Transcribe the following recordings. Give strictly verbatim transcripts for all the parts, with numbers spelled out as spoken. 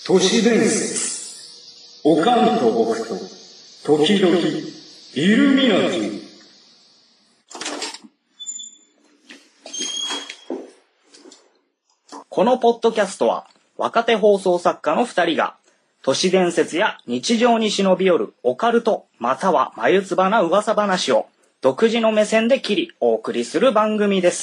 都市伝説、おかんと僕と時々イルミナティ。 このポッドキャストは若手放送作家のふたりが都市伝説や日常に忍び寄るオカルトまたは眉唾な噂話を独自の目線で切りお送りする番組です。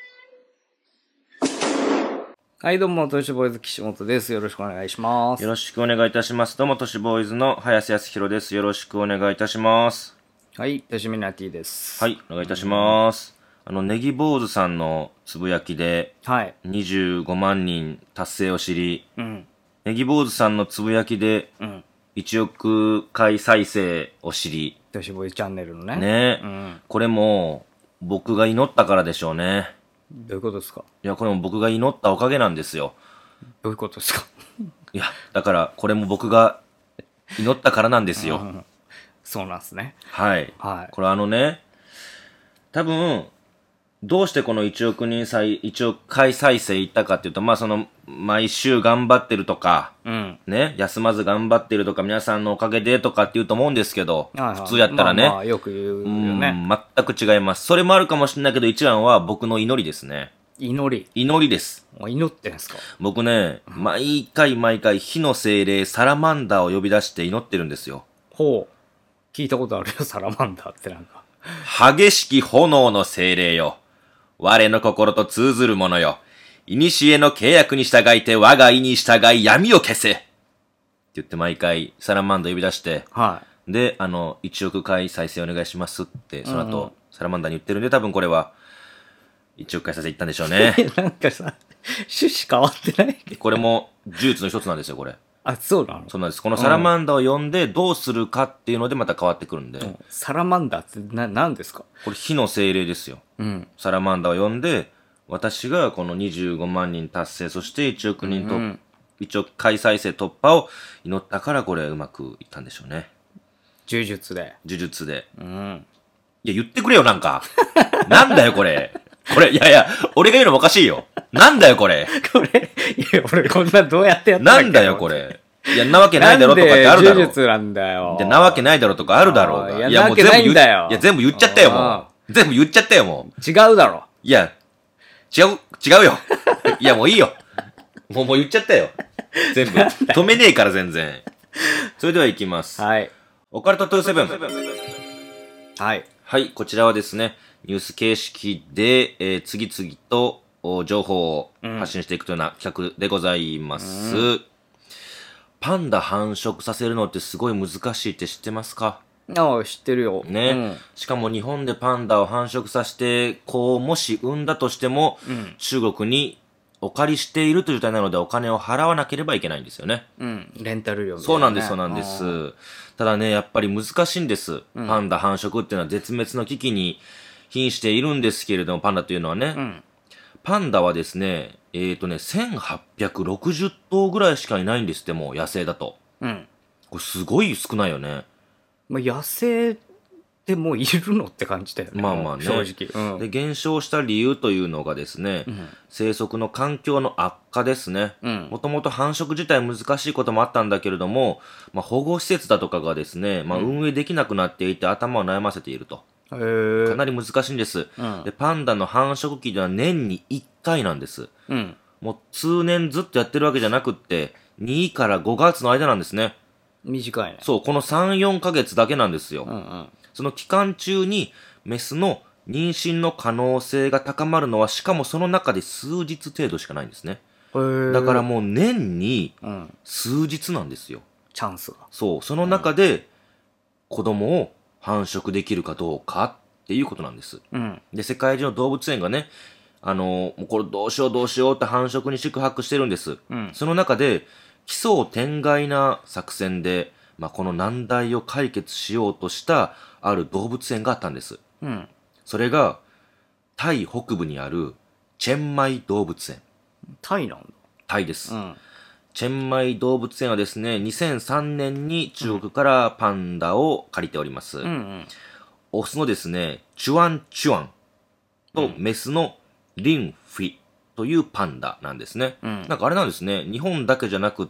はい、どうも、都市ボーイズ岸本です。よろしくお願いします。 よろしくお願いいたします。どうも、都市ボーイズの早瀬康弘です。よろしくお願いいたします。 はい、都市ミナティです。 はい、お願いいたします。あの、ネギ坊主さんのつぶやきで、 はい。 にじゅうごまんにん達成を知り、 うん。 ネギ坊主さんのつぶやきで、 うん。 いちおく回再生を知り、 都市ボーイズチャンネルのね。 ね、 うん。 これも、僕が祈ったからでしょうね。 どういうことですか？ いや、これも僕が祈ったおかげなんですよ。 どういうことですか？ いや、だから、これも僕が祈ったからなんですよ。 うん、そうなんですね。 はい。 はい。 これあのね、多分、どうしてこのいちおくにん再、いちおく回再生いったかっていうと、まあその、毎週頑張ってるとか、 うん。 ね、休まず頑張ってるとか、皆さんのおかげでとかって言うと思うんですけど、 はいはい、 普通やったらね、 まあまあよく言うよね。 うん、全く違います。それもあるかもしれないけど、一番は僕の祈りですね。 祈り。 祈りです。 祈ってんすか？ 僕ね、毎回毎回火の精霊サラマンダーを呼び出して祈ってるんですよ。 ほう。聞いたことあるよ、サラマンダーってなんか。 激しき炎の精霊よ。我の心と通ずるものよ。古の契約に従いて我が意に従い闇を消せって言って毎回サラマンダー呼び出して、 はい。で、あの、いちおく回再生お願いしますって、その後、 うんうん、 サラマンダーに言ってるんで、多分これは、いちおく回再生いったんでしょうね。 なんかさ、趣旨変わってない？ これも、呪術の一つなんですよ、これ。 あ、そうなの？ そうなんです。このサラマンダーを呼んでどうするかっていうのでまた変わってくるんで。 うん、サラマンダーってな、何ですか？ これ火の精霊ですよ。 うん。 サラマンダーを呼んで、私がこのにじゅうごまんにん達成、そしていちおくにんと、うんうん、いちおく回再生突破を祈ったからこれうまくいったんでしょうね。 呪術で。 呪術で。 うん。 いや、言ってくれよ、なんか。なんだよ、これ。これ、いやいや、俺が言うのもおかしいよ。なんだよ、これ。 これ、いや、俺こんなどうやってやったんだっけ？ なんだよ、これ。いや、なわけないだろとかってあるだろ。 呪術なんだよ。 で、なわけないだろとかあるだろうが。 いや、もう全部言っ、いや、全部言っちゃったよ、もう。全部言っちゃったよ、もう。 違うだろ。 いや、違う、違うよ。いや、もういいよ。もう、もう言っちゃったよ。全部。止めねえから、全然。それでは行きます。 はい。 オカルトにじゅうなな。 はい。 はい、こちらはですね、ニュース形式で、えー、次々と情報を発信していくというような企画でございます。うん、パンダ繁殖させるのってすごい難しいって知ってますか？ ああ、知ってるよ。 ね、うん。しかも日本でパンダを繁殖させて、こう、もし産んだとしても、うん、中国にお借りしているという状態なのでお金を払わなければいけないんですよね。 うん。レンタル料みたいな、ね。 そうなんです、そうなんです。ただね、やっぱり難しいんです。うん、パンダ繁殖っていうのは絶滅の危機に瀕しているんですけれども、パンダというのはね。うん、パンダはですね、えっとね、せんはっぴゃくろくじゅっとうぐらいしかいないんですって、もう野生だと。うん。これすごい少ないよね。 まあ、野生でもういるのって感じだよね。 まあまあね。 正直。 うん、で、減少した理由というのがですね、うん、生息の環境の悪化ですね。もともと繁殖自体難しいこともあったんだけれども、まあ、保護施設だとかがですね、まあ、運営できなくなっていて頭を悩ませていると。かなり難しいんです、うん、で。パンダの繁殖期では年にいっかいなんです。うん、もう通年ずっとやってるわけじゃなくって、にからごがつの間なんですね。 短いね。 そう、このさん、よんかげつだけなんですよ。うんうん、その期間中にメスの妊娠の可能性が高まるのは、しかもその中で数日程度しかないんですね。だからもう年に数日なんですよ。 うん、チャンスが。 そう、その中で子供を繁殖できるかどうかっていうことなんです。うん、で、世界中の動物園がね、あのー、もうこれどうしようどうしようって繁殖に宿泊してるんです。うん、その中で、奇想天外な作戦で、まあ、この難題を解決しようとしたある動物園があったんです。うん、それが、タイ北部にあるチェンマイ動物園。 タイなんだ。 タイです。うん、チェンマイ動物園はですね、にせんさんねんに中国からパンダを借りております。うんうん、オスのですね、チュアンチュアンとメスのリンフィというパンダなんですね。 うん、 なんかあれなんですね。日本だけじゃなくって、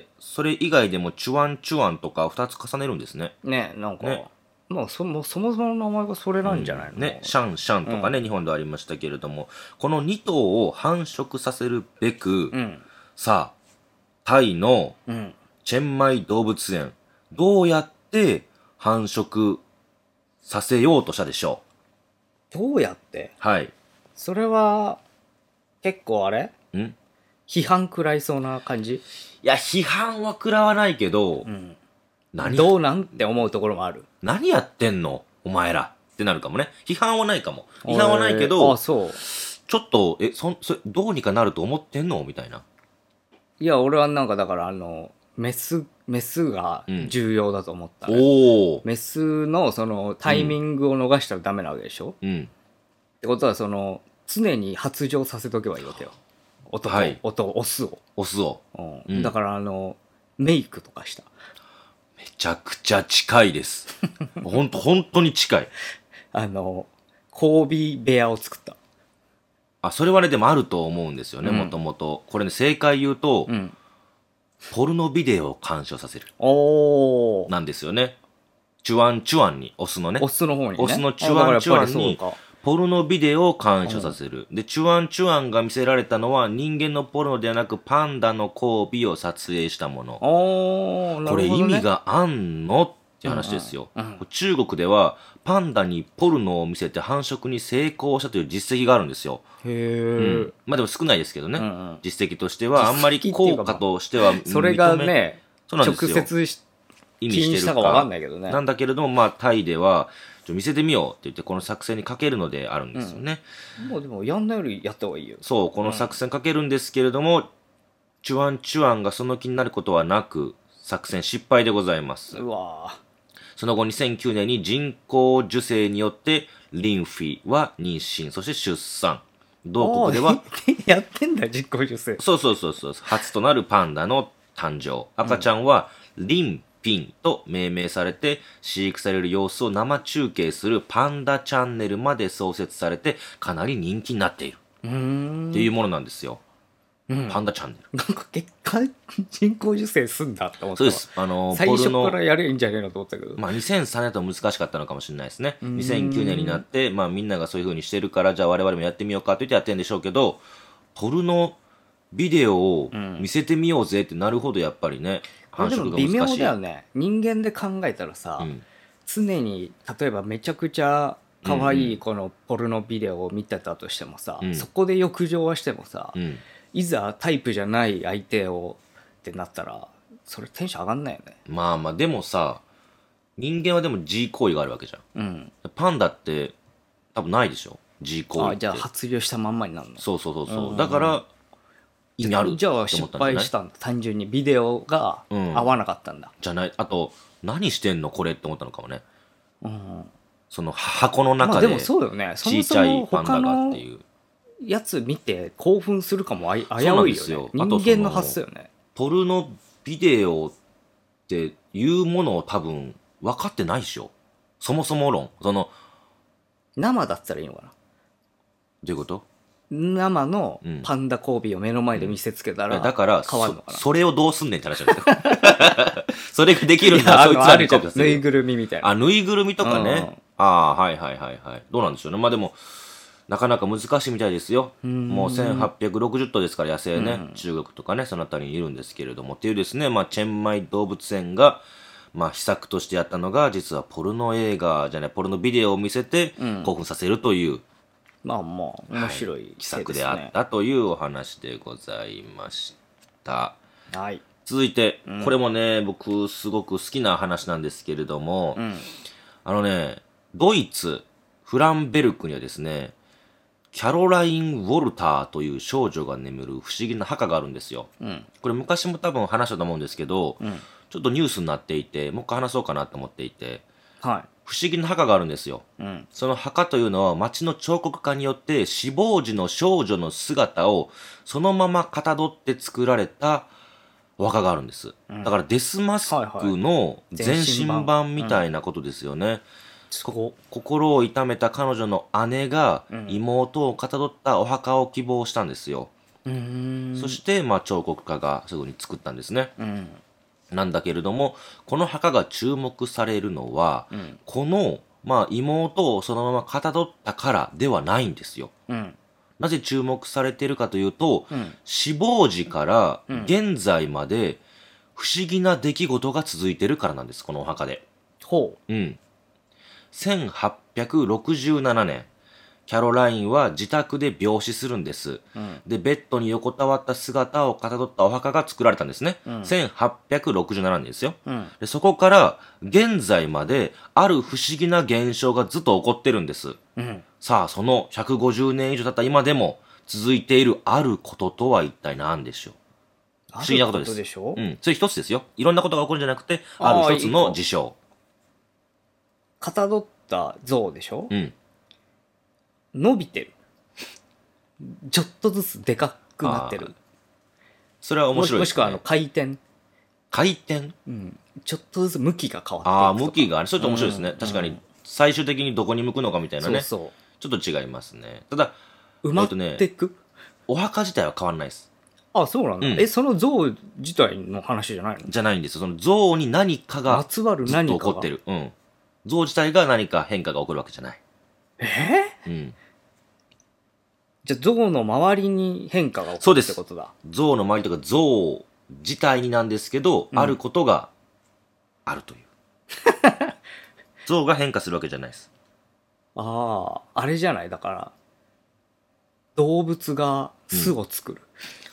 それ以外でもチュワンチュワンとかふたつ重ねるんですね。 ね、なんか、 ね、 まあそもそもそもの名前がそれなんじゃないの、 うん、ね、シャンシャンとかね、うん、日本でありましたけれども、このに頭を繁殖させるべく、 うん、 さあ、タイのチェンマイ動物園、どうやって繁殖させようとしたでしょう。どうやって？ はい。 それは、結構あれ？ ん？ 批判食らいそうな感じ？ いや、批判は食らわないけど、うん、 何どうなんって思うところもある。 何やってんのお前らってなるかもね。批判はないかも。批判はないけど、 あ、そう。 ちょっと、え、そ、そ、どうにかなると思ってんのみたいな。 いや、俺はなんかだから、あの、メス、メスが重要だと思った、ね、 うん、おメスのそのタイミングを逃したらダメなわけでしょ、 うん、 ってことは、その、常に発情させとけばいいわけよ。男、はい、音、オスを。 オスを。 うんうん、だから、あの、メイクとかした。 めちゃくちゃ近いです。ほんと、本当に近い。 あの、交尾部屋を作った。 あ、それはね、でもあると思うんですよね、もともと。これね、正解言うと、うん、ポルノビデオを鑑賞させる。 おー。 なんですよね。チュワンチュワンに、オスのね。 オスの方にね。 オスのチュワンチュワンに、ポルノビデオを鑑賞させる。で、チュワンチュワンが見せられたのは、人間のポルノではなく、パンダの交尾を撮影したもの。 おー、なるほどね。 これ意味があんのって話ですよ、うんうんうん。中国では、パンダにポルノを見せて繁殖に成功したという実績があるんですよ。 へー。 うん、まあでも少ないですけどね。うんうん、実績としては、あんまり効果としては認め、 それがね、 そうなんですよ。 直接意味してるかわかんないけどね。 なんだけれども、まあタイでは、ちょ見せてみようって言って、この作戦にかけるのであるんですよね。 うん、もうでも、やんないよりやった方がいいよ。 そう、この作戦かけるんですけれども、うん、チュワンチュワンがその気になることはなく、作戦失敗でございます。 うわその後にせんきゅうねんに人工授精によって、リンフィは妊娠、そして出産。同国では、 やってんだ、人工授精。 そうそうそうそう。初となるパンダの誕生。赤ちゃんは、リンピンと命名されて、飼育される様子を生中継するパンダチャンネルまで創設されて、かなり人気になっている。 うーんっていうものなんですよ。 うん、 パンダチャンネル。 なんか結果、人工授精すんだって思った。 そうです。あの、 最初からやればいいんじゃねえのと思ったけど。 まあ、にせんさんねんだと難しかったのかもしれないですね。にせんきゅうねんになって、まあ、みんながそういう風にしてるから、じゃあ我々もやってみようかと言ってやってるんでしょうけど、ポルノビデオを見せてみようぜってなるほどやっぱりね、繁殖が難しい。 でも微妙だよね。人間で考えたらさ、うん、常に、例えばめちゃくちゃ可愛いこのポルノビデオを見てたとしてもさ、うん、そこで浴場はしてもさ、うんいざタイプじゃない相手をってなったらそれテンション上がんないよね。 まあまあでもさ人間はでも G 行為があるわけじゃん、うん、パンダって多分ないでしょ G 行為って。 あじゃあ発情したまんまになるの。 そうそうそうそう、うん、だから意味あるじゃあ失敗したんだ。単純にビデオが合わなかったんだ、 うん、じゃない。あと何してんのこれって思ったのかもね、うん、その箱の中で小さいパンダがっていうやつ見て興奮するかも危ういよね。人間の発想よね。 ポルノビデオっていうものを多分分かってないでしょ。そもそも論。その生だったらいいのかな。 どういうこと？ 生のパンダ交尾を目の前で見せつけたら、うん、 だから変わるのかな。 そ, それをどうすんねんって話なんですよ。それができるんだ。そいつらにコピーさせる。 ぬいぐるみみたいな。 あ、ぬいぐるみとかね。うん、ああ、はいはいはいはい。どうなんでしょうね。まあでもなかなか難しいみたいですよ。もうせんはっぴゃくろくじゅっとうですから野生ね、中国とかねそのあたりにいるんですけれどもっていうですね、まあチェンマイ動物園がまあ秘策としてやったのが実はポルノ映画じゃないポルノビデオを見せて興奮させるという、うん、 まあまあ面白い、はい、 秘策であったというお話でございました。 はい。 続いて、うん、これもね僕すごく好きな話なんですけれども、うん、あのねドイツフランベルクにはですねキャロライン・ウォルターという少女が眠る不思議な墓があるんですよ、うん、これ昔も多分話したと思うんですけど、うん、ちょっとニュースになっていてもう一回話そうかなと思っていて、はい、不思議な墓があるんですよ、うん、その墓というのは町の彫刻家によって死亡時の少女の姿をそのままかたどって作られたお墓があるんです、うん、だからデスマスクの全身版みたいなことですよね、はいはい心を痛めた彼女の姉が妹をかたどったお墓を希望したんですよ。 うーん。 そして、まあ、彫刻家がすぐに作ったんですね。 うん。 なんだけれども、この墓が注目されるのは、 うん。 この、まあ、妹をそのままかたどったからではないんですよ。 うん。 なぜ注目されているかというと、 うん。 死亡時からうん現在まで不思議な出来事が続いているからなんです、このお墓で。 ほうん。せんはっぴゃくろくじゅうななねん、キャロラインは自宅で病死するんです。 う。うん。 で、ベッドに横たわった姿をかたどったお墓が作られたんですね。 うんせんはっぴゃくろくじゅうななねんですよ。 うん。 でそこから現在まである不思議な現象がずっと起こってるんです。 うん。 さあ、そのひゃくごじゅうねん以上経った今でも続いているあることとは一体何でしょう。不思議なことです。 あるでしょう。ん。それ一つですよ。いろんなことが起こるんじゃなくて、 あーある一つの事象。 かたどった像でしょうん。 伸びてる。ちょっとずつでかくなってる。 それは面もし白いです、ね。 もしくはあの回転。 回転うん。ちょっとずつ向きが変わっていくとか。 ああ、向きがある。それって面白いですね。 うん確かにうん、 最終的にどこに向くのかみたいなね。 そうそちょっと違いますね。ただ、 う。埋まっえっとねてく、 お墓自体は変わらないです。 あ、そうなんだ。 うんえ、その像自体の話じゃないの？ じゃないんですよ。その像に何かがまつわるずっと何かが起こってる。うん。像自体が何か変化が起こるわけじゃない。 えーうん。 じゃあ像の周りに変化が起こるそうですってことだ。 像の周りとか像自体になんですけど、 うんあることがあるという。像が変化するわけじゃないです。 ああ、あれじゃない。だから、動物が巣を作る。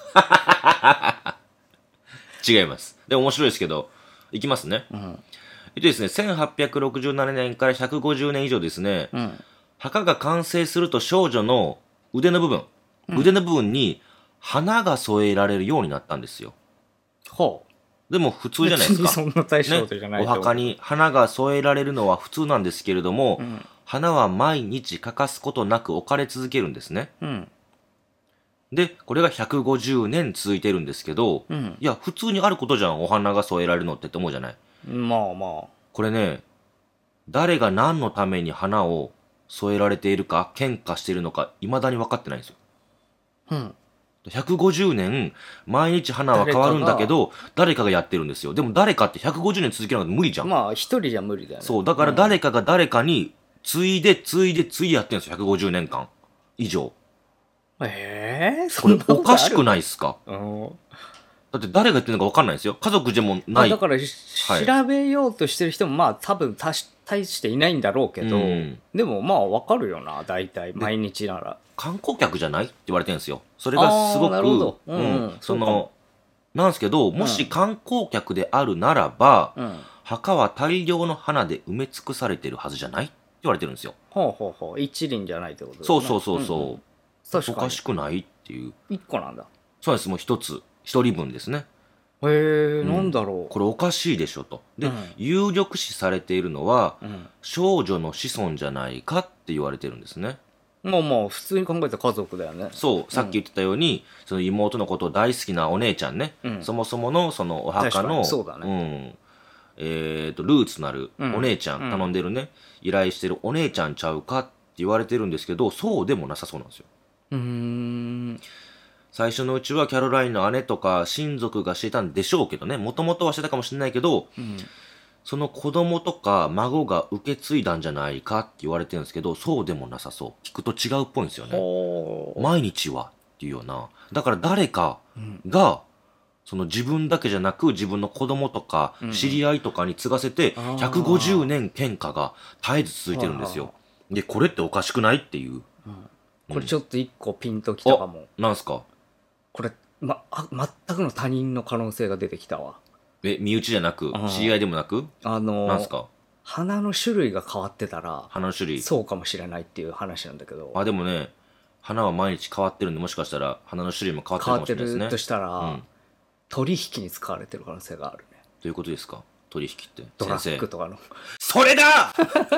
違います。でも面白いですけど、いきますね。 うん。 えっとですね、せんはっぴゃくろくじゅうななねんからひゃくごじゅうねん以上ですね、 うん。 墓が完成すると少女の腕の部分、腕の部分に花が添えられるようになったんですよ。 ほう。 でも普通じゃないですか。 別にそんな大したことじゃないね、 と思うお墓に花が添えられるのは普通なんですけれども、 うん。 花は毎日欠かすことなく置かれ続けるんですね。 うん。 で、これがひゃくごじゅうねん続いてるんですけど、 うん。 いや、普通にあることじゃん、お花が添えられるのってって思うじゃない。 まあまこれね、誰が何のために花を添えられているか、献花しているのか、未だに分かってないんですよ。 あ。うん。 ひゃくごじゅうねん、毎日花は変わるんだけど、誰かがやってるんですよ。でも誰かってひゃくごじゅうねん続けるのって無理じゃん。 まあ、一人じゃ無理だよね。 そう、だから誰かが誰かに、ついで、ついで、ついでやってるんですよ。ひゃくごじゅうねんかん以上。 ええー、 これそんなことあるおかしくないっすか？ うん。 だって誰がやってるのか分かんないですよ。家族でもない。 あだから、しはい調べようとしてる人もまあ多分たし大していないんだろうけど、 うんでもまあわかるよな、大体毎日なら。 観光客じゃないって言われてるんですよ。それがすごく、 あーなるほどうんうんそのそうかも、 なんですけど、もし観光客であるならば、 うん。 墓は大量の花で埋め尽くされてるはずじゃないって言われてるんですよ。 ほうほうほう。一輪じゃないってことだよねそうそうそうそう。 んん確かに。 おかしくないっていう。 一個なんだ。 そうです。もう一つ、一人分ですね。 へえ、なんだろう。 これおかしいでしょと。で、 うん有力視されているのは、 うん。 少女の子孫じゃないかって言われてるんですね。 まあまあ、普通に考えたら家族だよね。 そう、さっき言ってたように、その妹のことを大好きなお姉ちゃんね、 うんそもそものそのお墓確かの、 にそうだん、えっ、と、ルーツなるうんお姉ちゃん、 うん頼んでるね、依頼してるお姉ちゃんちゃうかって言われてるんですけど、そうでもなさそうなんですよ。 うーん。 最初のうちはキャロラインの姉とか親族がしていたんでしょうけどね、もともとはしてたかもしれないけど、 うん。 その子供とか孫が受け継いだんじゃないかって言われてるんですけど、そうでもなさそう。聞くと違うっぽいんですよね。 ほう。 毎日はっていうような。だから誰かが、その自分だけじゃなく自分の子供とかうん知り合いとかに継がせて、 あーひゃくごじゅうねん献花が絶えず続いてるんですよ。で、これっておかしくないっていう。 これちょっと一個ピンときたかも。 なんすか？ これ、ま、あ、全くの他人の可能性が出てきたわ。 え、身内じゃなくあー、 知り合いでもなく、 あのなんすか？ 花の種類が変わってたら、 花の種類。 そうかもしれないっていう話なんだけど、 あ、でもね、花は毎日変わってるんで、もしかしたら花の種類も変わってるか変わってもしれないですね。 るとしたら、 うん取引に使われてる可能性があるね。 どういうことですか？取引って。 ドラ先生。 ッグとかの。 それだ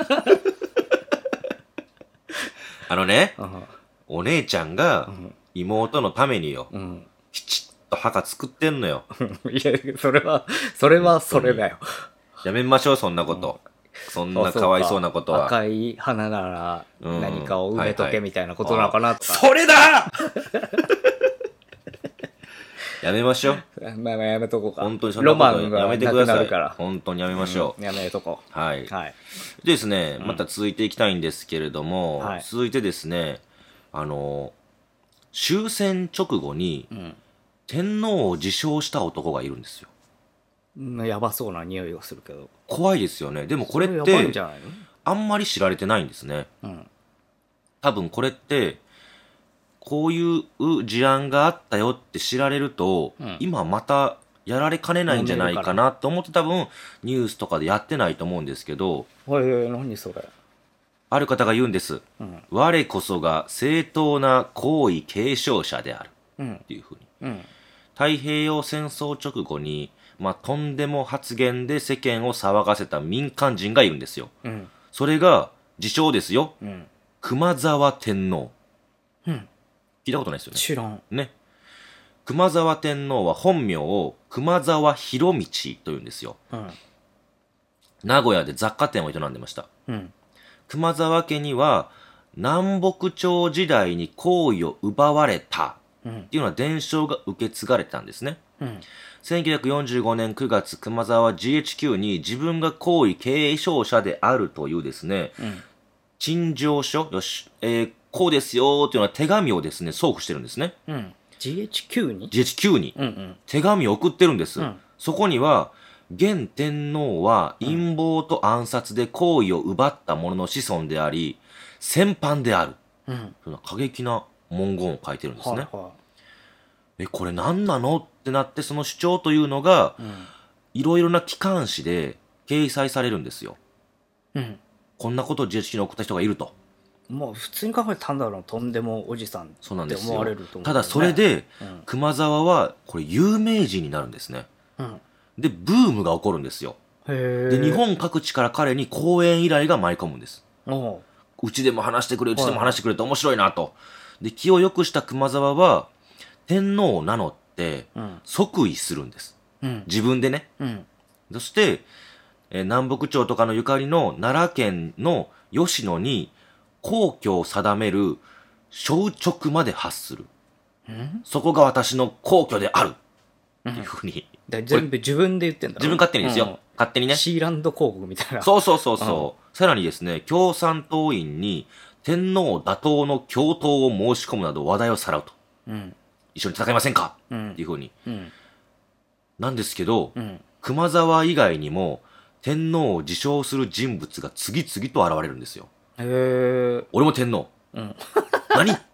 あのね、 うんお姉ちゃんが妹のためによ、 うん。 きちっと墓作ってんのよ。 いや、それは、それはそれだよ。 やめましょう、そんなこと。そんなかわいそうなことは。 赤い花ならうん何かを埋めとはいはいけみたいなことなのかなとか。 それだやめましょう。 まあまあやめとこうか。 本当にそんなことロマンがやめてくださいなくなるから。 本当にやめましょう、 うんやめとこう。 はい、 はい。 でですね、また続いていきたいんですけれども、 はい続いてですね、あの終戦直後にうん。 天皇を自称した男がいるんですよ。 うんやばそうな匂いがするけど。 怖いですよね。でもこれっそやばいんてじゃないあんまり知られてないんですね。 の？うん。 多分これってこういう事案があったよって知られると、 うん今またやられかねないんじゃないかなと思って多分ニュースとかでやってないと思うんですけど、 おいおい、何それ。 ある方が言うんです。 うん。 我こそが正当な皇位継承者であるうんっ。ていうふうに。 うん。 太平洋戦争直後に、まあ、とんでも発言で世間を騒がせた民間人がいるんですよ。 うん。 それが自称ですよ。 うん。 熊沢天皇。 うん。 聞いたことないですよね。 知らん。 ね。熊沢天皇は本名を熊沢博道というんですよ。 うん。 名古屋で雑貨店を営んでました。 うん。 熊沢家には南北朝時代に皇位を奪われたうんっていうのは伝承が受け継がれてたんですね。 うん。 せんきゅうひゃくよんじゅうごねんくがつ、熊沢は ジーエイチキュー に自分が皇位継承者であるというですね、 うん。 陳情書、よし、えー、こうですよーっていうような手紙をですね、送付してるんですね。 うん。ジーエイチキュー にジーエイチキュー にうんうん。 手紙を送ってるんです。 うんそこには、現天皇は陰謀と暗殺で皇位を奪った者の子孫であり、戦犯である。 うん。 そんな過激な文言を書いてるんですね。 はいはえ、これ何なのってなって、その主張というのが、 い。うん。 いろいろな機関紙で掲載されるんですよ。 うん。 こんなことを ジーエイチキュー に送った人がいると。 もう普通に考えてたんだろうとんでもおじさんってそうなんですよ。 思われると思う、 ただそれ、で、 うん熊沢は、これ有名人になるんですね。 うん、 で、ブームが起こるんですよ。 へえ。 で、日本各地から彼に講演依頼が舞い込むんです。 おううちでも話してくれ、うちでも話してくれって面白いなと。で、気を良くした熊沢は、天皇を名乗って、 うん即位するんです。 うん自分でね。 うんそして、えー南北朝とかのゆかりの奈良県の吉野に皇居を定める詔勅まで発する。 うんそこが私の皇居であるっていうふうに、 で全部自分で言ってんだろ自分勝手にですよ。勝手にね。 うんシーランド広告みたいなそうそうそうそう。さらにですね、共産党員に天皇打倒の共闘を申し込むなど話題をさらうと。 うん一緒に戦いませんかうんっていうふうに。 うんなんですけど、 うん熊沢以外にも天皇を自称する人物が次々と現れるんですよ。 へえ俺も天皇。 うん何って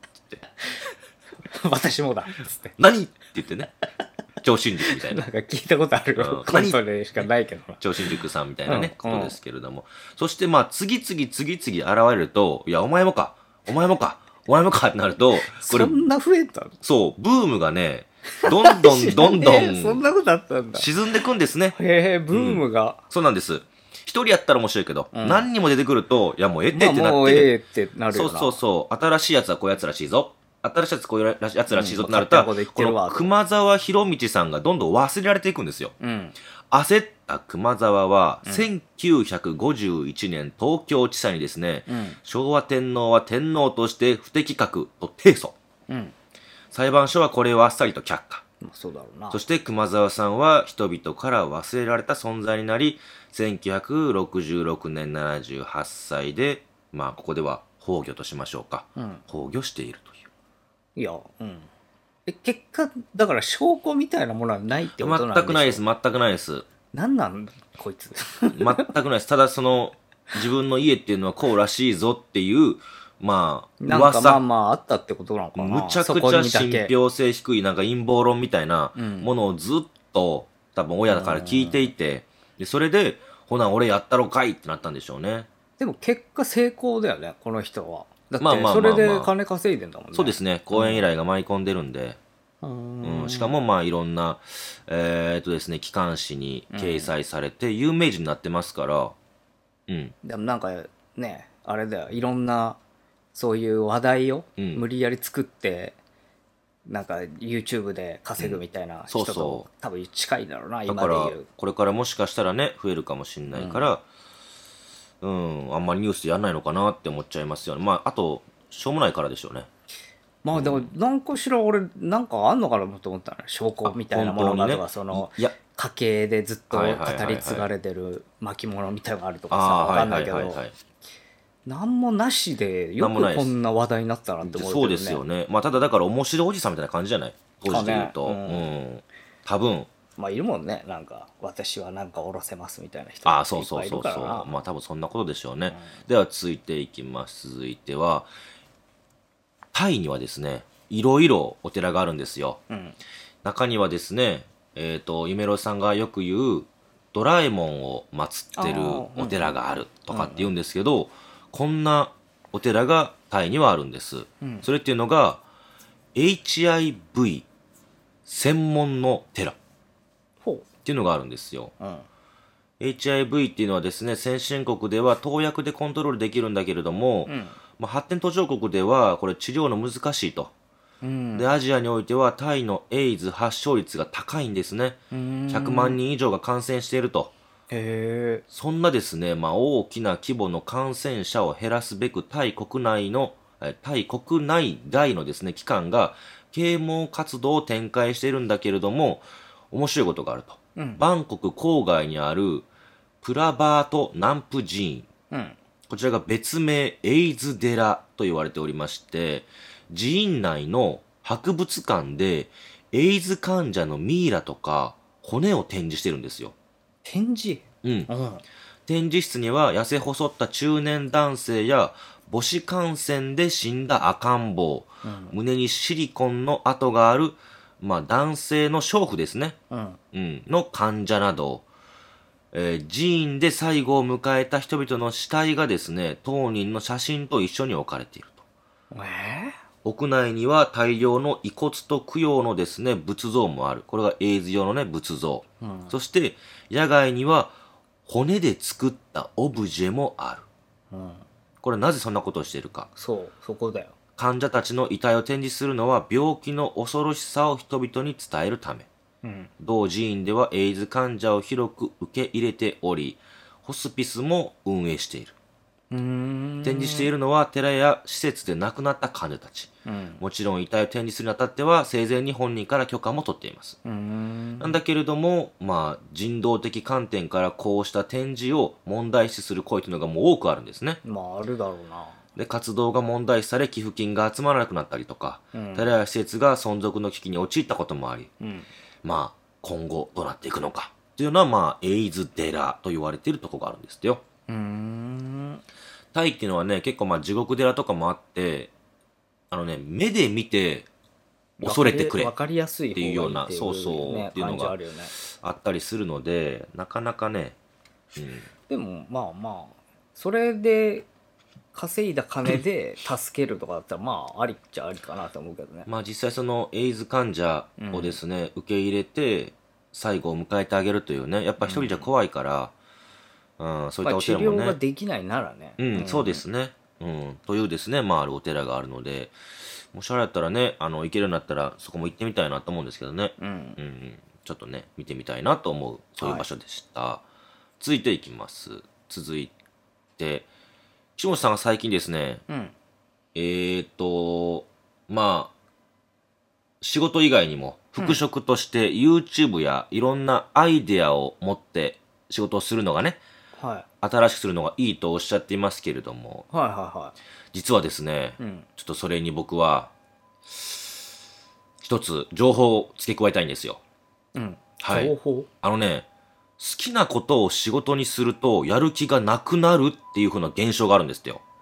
私もだつって何って言ってね。超新塾みたいななん。か聞いたことあるようんコントでしかないけどな超新塾さんみたいなね、 うんことですけれども。そしてまあ、次々次々現れると、いや、お前もか、お前もか、お前もかってなると、これ、 そんな増えたのそう、ブームがね、どんどんどんどえーそんんなことあったんだ沈んでくんですね。 へえブームが、 そうなんです。一人やったら面白いけど、 うん何人も出てくると、いやもうええってまあってなって、 もうええってなるそうよなそうそう、新しいやつはこういうやつらしいぞ。新しいやつこういうやつらしいぞってなると、 うん勝手なことこ言ってるわの熊沢博道さんがどんどん忘れられていくんですよ。 うん焦った熊沢は、 うんせんきゅうひゃくごじゅういちねん東京地裁にですね、 うん昭和天皇は天皇として不適格と提訴。 うん裁判所はこれをあっさりと却下。 まあそうだろうなそして熊沢さんは人々から忘れられた存在になり、せんきゅうひゃくろくじゅうろくねんななじゅうはっさいで、まあここでは崩御としましょうか。 うん崩御しているという。 いやうんえ結果だから証拠みたいなものはないってことなんでしょ全くないです、全くないです。 なんなんこいつ全くないです。ただその、自分の家っていうのはこうらしいぞっていう、まあ、 なんか噂。 まあまああったってことなのかなむちゃそこくちゃにだけ信憑性低いなんか陰謀論みたいなうんものをずっと多分親だから聞いていて、でそれで、ほな俺やったろかいってなったんでしょうね。 でも結果成功だよねこの人はだってまあまあまあそまあれで金稼いでんだもんねそうですね、講演依頼が舞い込んでるんで、 ううんん、しかもまあいろんな、えーっとですね、機関誌に掲載されて有名人になってますから、うん、 でもなんかねあれだよいろんなそういう話題をうん無理やり作って、なんか YouTube で稼ぐみたいな人と、 そうそう多分近いだろうなだから今で言うこれからもしかしたらね増えるかもしれないから、うんあんまりニュースでやんないのかなって思っちゃいますよね。まああとしょうもないからでしょうね。 まあでも何かしら俺なんかあんのかなと思ったの、証拠みたいなものがとか、 ね、 そのいや家系でずっと語り継がれてる巻物みたいなのがあるとかさ、わかんないけど、なんもなしでよくこんな話題になったなって思うけどね。 そうですよね。まあただだから面白いおじさんみたいな感じじゃない、当時で言うと、ね、うん、うん、多分まあいるもんね、なんか私はなんか下ろせますみたいな人がいっぱいいるからな。ああ、そうそうそうそう、まあ多分そんなことでしょうね、うん、では続いていきます。続いてはタイにはですね、いろいろお寺があるんですよ、うん、中にはですね、えっと夢郎さんがよく言うドラえもんを祀ってるお寺があるとかって言うんですけど、うんうん、こんなお寺がタイにはあるんです、うん、それっていうのが エイチアイブイ 専門の寺っていうのがあるんですよ、うん、エイチアイブイ っていうのはですね、先進国では投薬でコントロールできるんだけれども、うん、まあ、発展途上国ではこれ治療の難しいと、うん、でアジアにおいてはタイのエイズ発症率が高いんですね。ひゃくまんにん以上が感染していると。へー。そんなですね、まあ、大きな規模の感染者を減らすべくタイ国内のタイ国内外のですね機関が啓蒙活動を展開しているんだけれども、面白いことがあると、うん、バンコク郊外にあるプラバートナンプ寺院、うん、こちらが別名エイズ寺と言われておりまして、寺院内の博物館でエイズ患者のミイラとか骨を展示してるんですよ。 展示？ うん、うん、展示室には痩せ細った中年男性や母子感染で死んだ赤ん坊、うん、胸にシリコンの跡がある、まあ、男性の娼婦ですね、うんうん、の患者など、えー、寺院で最後を迎えた人々の死体がですね、当人の写真と一緒に置かれていると。えー、屋内には大量の遺骨と供養のですね仏像もある。これがエイズ用のね仏像、うん、そして野外には骨で作ったオブジェもある、うん、これなぜそんなことをしているか。 そうそこだよ。 患者たちの遺体を展示するのは病気の恐ろしさを人々に伝えるため、うん、同寺院ではエイズ患者を広く受け入れており、ホスピスも運営している。うーん、展示しているのは寺や施設で亡くなった患者たち、うん、もちろん遺体を展示するにあたっては生前に本人から許可も取っています。うーん、なんだけれども、まあ、人道的観点からこうした展示を問題視する声というのがもう多くあるんですね。 まああるだろうな。 で活動が問題視され寄付金が集まらなくなったりとか、うん、寺や施設が存続の危機に陥ったこともあり、うん、まあ今後どうなっていくのかというのは、まあエイズ寺と言われているところがあるんですよ。うーん、タイっていうのはね、結構まあ地獄寺とかもあって、あのね、目で見て恐れてくれっていうような、そうそうっていうのがあったりするので、なかなかね、 うん、でもまあまあそれで稼いだ金で助けるとかだったらまあありっちゃありかなと思うけどね。 まあ実際そのエイズ患者をですね、うん、受け入れて最後を迎えてあげるというね、やっぱ一人じゃ怖いから、うんうん、そういったお寺もね、 まあ、治療ができないならね、 うん、うん、そうですね、うん、というですね、まああるお寺があるので、もしあれだったらね、あの行けるようになったらそこも行ってみたいなと思うんですけどね、うんうん、ちょっとね見てみたいなと思うそういう場所でした、はい、続いていきます。続いて岸本さんが最近ですね、うん、えーとまあ仕事以外にも副職として YouTube やいろんなアイデアを持って仕事をするのがね、はい、新しくするのがいいとおっしゃっていますけれども、はいはいはい、実はですね、うん、ちょっとそれに僕は一つ情報を付け加えたいんですよ、うん、はい、情報？あのね、好きなことを仕事にするとやる気がなくなるっていう風な現象があるんですよ。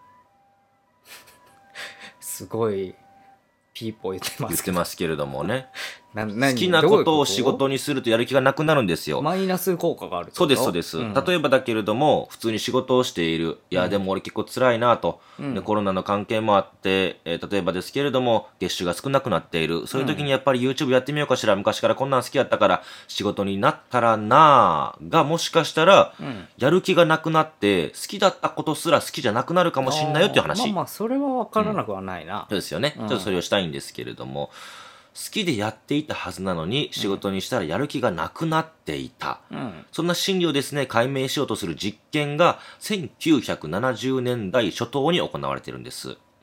すごいピーポー言ってますけど。 言ってますけれどもね。な好きなことを仕事にするとやる気がなくなるんですよ。 マイナス効果があるってこと？ そうですそうです、うん、例えばだけれども普通に仕事をしている、いや、うん、でも俺結構辛いなと、うん、でコロナの関係もあって、えー、例えばですけれども月収が少なくなっている、そういう時にやっぱり YouTube やってみようかしら、昔からこんなん好きやったから仕事になったらなーが、もしかしたら、うん、やる気がなくなって好きだったことすら好きじゃなくなるかもしれないよっていう話。 まあまあそれは分からなくはないな、うん、 そうですよね、うん、ちょっとそれをしたいんですけれども、好きでやっていたはずなのに仕事にしたらやる気がなくなっていた、うん、そんな心理をですね解明しようとする実験がせんきゅうひゃくななじゅうねんだい初頭に行われているんです。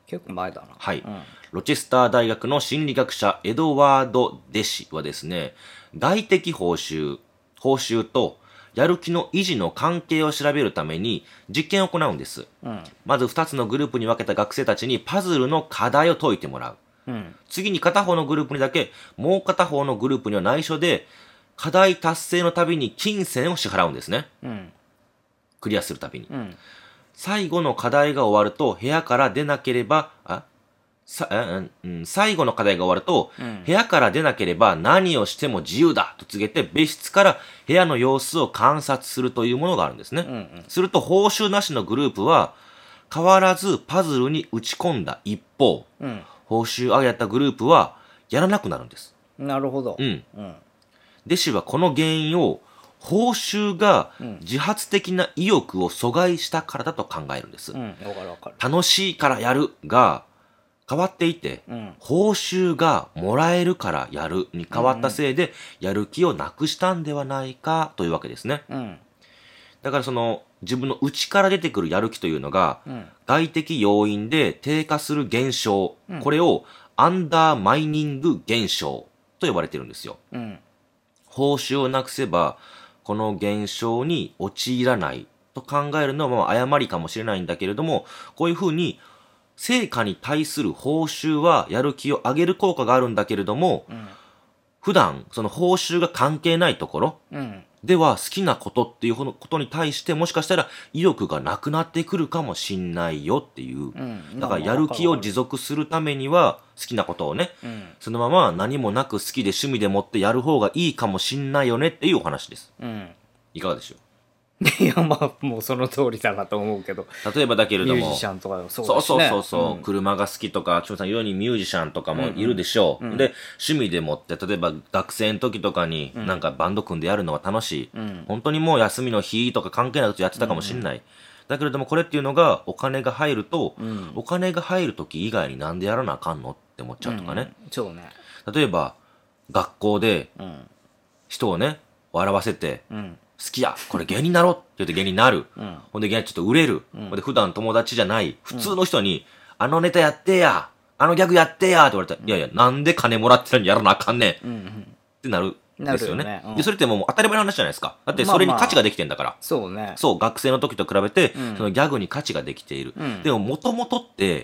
結構前だな。 はい、 うん、 ロチェスター大学の心理学者エドワード・デシはですね、外的報酬、報酬とやる気の維持の関係を調べるために実験を行うんです。うん、まずふたつのグループに分けた学生たちにパズルの課題を解いてもらう。うん、次に片方のグループにだけ、もう片方のグループには内緒で、課題達成のたびに金銭を支払うんですね。うん、クリアするたびに。うん、最後の課題が終わると部屋から出なければ、あさうん、最後の課題が終わると、うん、部屋から出なければ何をしても自由だと告げて別室から部屋の様子を観察するというものがあるんですね。うんうん、すると報酬なしのグループは変わらずパズルに打ち込んだ一方、うん、報酬上げたグループはやらなくなるんです。 なるほど。 うん。うん、弟子はこの原因を報酬が自発的な意欲を阻害したからだと考えるんです。うん、わかるわかる。楽しいからやるが変わっていて、うん、報酬がもらえるからやるに変わったせいで、やる気をなくしたんではないかというわけですね。うん、だからその自分の内から出てくるやる気というのが、うん、外的要因で低下する現象、うん、これをアンダーマイニング現象と呼ばれているんですよ。うん、報酬をなくせばこの現象に陥らないと考えるのはまあ誤りかもしれないんだけれども、こういうふうに成果に対する報酬はやる気を上げる効果があるんだけれども、うん、普段その報酬が関係ないところでは好きなことっていうことに対してもしかしたら意欲がなくなってくるかもしんないよっていう、うん、だからやる気を持続するためには好きなことをね、うん、そのまま何もなく好きで趣味でもってやる方がいいかもしんないよねっていうお話です。うん、いかがでしょう。 いやまあもうその通りだなと思うけど、 例えばだけれどもミュージシャンとかそうだし、ね、そうそうそうそう、うん、車が好きとか木本さん言うようにミュージシャンとかもいるでしょう、うんうん、で趣味でもって例えば学生の時とかになんかバンド組んでやるのは楽しい、うん、本当にもう休みの日とか関係ないことやってたかもしれない、うんうん、だけれどもこれっていうのがお金が入ると、うん、お金が入る時以外になんでやらなあかんのって思っちゃうとかね、 うん、そうね。 例えば学校で人をね笑わせて、うん好きやこれ芸人になろうって言って芸人になる、うん、ほんで芸人ちょっと売れる、うん、ほんで普段友達じゃない普通の人に、うん、あのネタやってやあのギャグやってやって言われたら、うん、いやいやなんで金もらってるのにやらなあかんねん、うんうん、ってなるんですよね、ね、うん、でそれってもう当たり前の話じゃないですか。だってそれに価値ができてんだから、まあまあ、 そうね。 そう学生の時と比べて、うん、そのギャグに価値ができている、うん、でももともとって、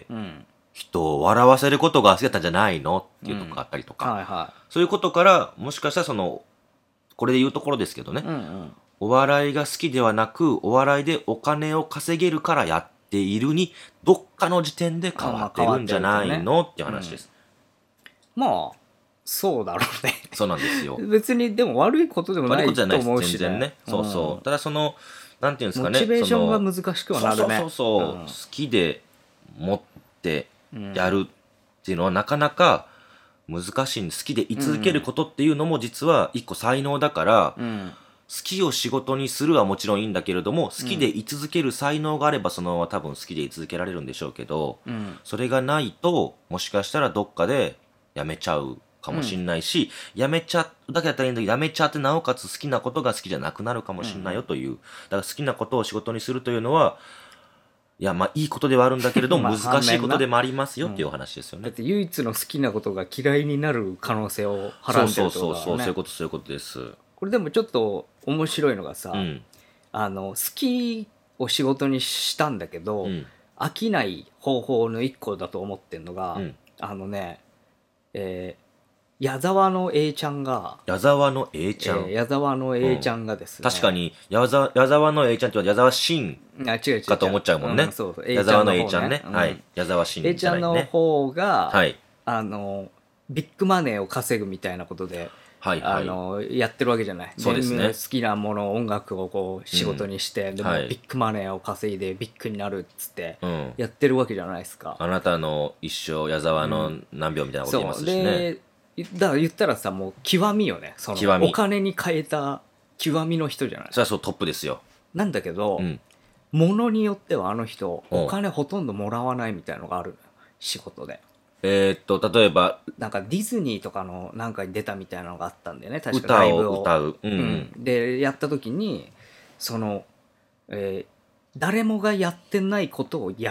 うん、人を笑わせることが好きだったんじゃないのっていうところがあったりとか、うんはいはい、そういうことからもしかしたらそのこれで言うところですけどね、うんうん、お笑いが好きではなくお笑いでお金を稼げるからやっているにどっかの時点で変わってるんじゃないのっていう話です、 うん、まあそうだろうね。 そうなんですよ。 別にでも悪いことでもないと思うし、ね、 全然ね、そうそう、うん、ただそのなんていうんですかね、 モチベーションが難しくはなるね。 そうそうそう、うん、好きで持ってやるっていうのはなかなか難しいんです。好きで居続けることっていうのも実は一個才能だから、うん、好きを仕事にするはもちろんいいんだけれども、好きで居続ける才能があればそのまま多分好きで居続けられるんでしょうけど、うん、それがないともしかしたらどっかでやめちゃうかもしんないし、うん、やめちゃうだけだったらいいんだけどやめちゃってなおかつ好きなことが好きじゃなくなるかもしんないよという、うん、だから好きなことを仕事にするというのはいやまあいいことではあるんだけれども難しいことでもありますよっていうお話ですよね、 うん、だって唯一の好きなことが嫌いになる可能性をはらんでるってことだからね。そうそうそうそういうことそういうことです。これでもちょっと面白いのがさ、うん、あの好きを仕事にしたんだけど、うん、飽きない方法の一個だと思ってんのが、うん、あのね、えー矢沢の A ちゃんが矢沢の A ちゃん、えー、矢沢の A ちゃんがですね、 うん、確かに矢沢、矢沢の A ちゃんって矢沢慎かと思っちゃうもんね。そうそう矢沢の A ちゃんね、うん、はい矢沢慎、ね、 A ちゃんの方が、はい、あのビッグマネーを稼ぐみたいなことで、はいはい、あのやってるわけじゃない。 そうですね。 好きなもの音楽をこう仕事にして、うん、でもビッグマネーを稼いでビッグになるっつってやってるわけじゃないですか、 うん、あなたの一生矢沢の何秒みたいなこと言いますしね、 うん、だから言ったらさもう極みよね。そのお金に変えた極みの人じゃない。 それはそうトップですよ。 なんだけど、うん、ものによってはあの人お金ほとんどもらわないみたいなのがある仕事で。 えー、っと例えばなんかディズニーとかのなんかに出たみたいなのがあったんだよね。確かライブを歌を歌う、うんうん、でやった時にその、えー、誰もがやってないことをやるって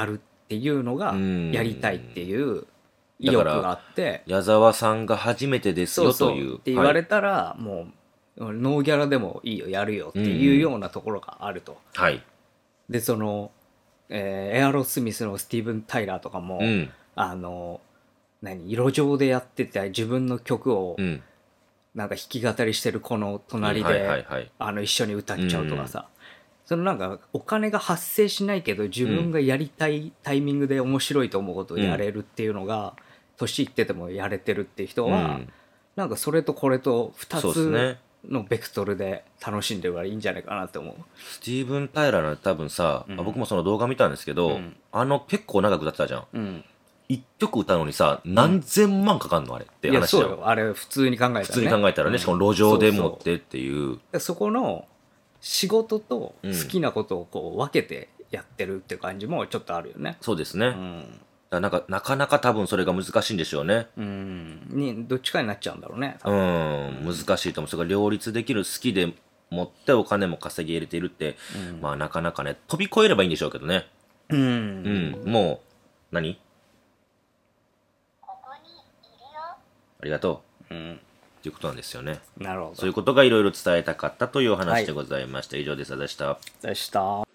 っていうのがやりたいっていう意欲があって、 矢沢さんが初めてですよという。 そうそうって言われたら、はい、もうノーギャラでもいいよやるよっていうようなところがあると。 はい。 でその、えー、エアロスミスのスティーブン・タイラーとかも、うん、あの何路上でやってて自分の曲を、うん、なんか弾き語りしてる子の隣であの一緒に歌っちゃうとかさ、うん、そのなんかお金が発生しないけど自分がやりたいタイミングで面白いと思うことをやれるっていうのが、年いっててもやれてるっていう人は、うん、なんかそれとこれとふたつのベクトルで楽しんでればいいんじゃないかなって思う。 スティーブン・タイラーの多分さ、うん、僕もその動画見たんですけど、うん、あの結構長く歌ってたじゃん、うん、いっきょく歌うのにさ何千万かかんのあれって話じゃん。いやそうよ、あれ普通に考えたらね、 普通に考えたらね、しかも路上で持ってっていう、 そうそう、そこの仕事と好きなことをこう分けてやってるって感じもちょっとあるよね。 そうですね、うん、だなんかなかなか多分それが難しいんでしょうね。 うんにどっちかになっちゃうんだろうね。 うん難しいと思う。それが両立できる、好きで持ってお金も稼ぎ入れているって、うん、まあなかなかね飛び越えればいいんでしょうけどね。うん、うん、もう何ここにいるよありがとう、うんということなんですよね。 なるほど。 そういうことがいろいろ伝えたかったというお話でございました。はい、以上です。でした。 でした。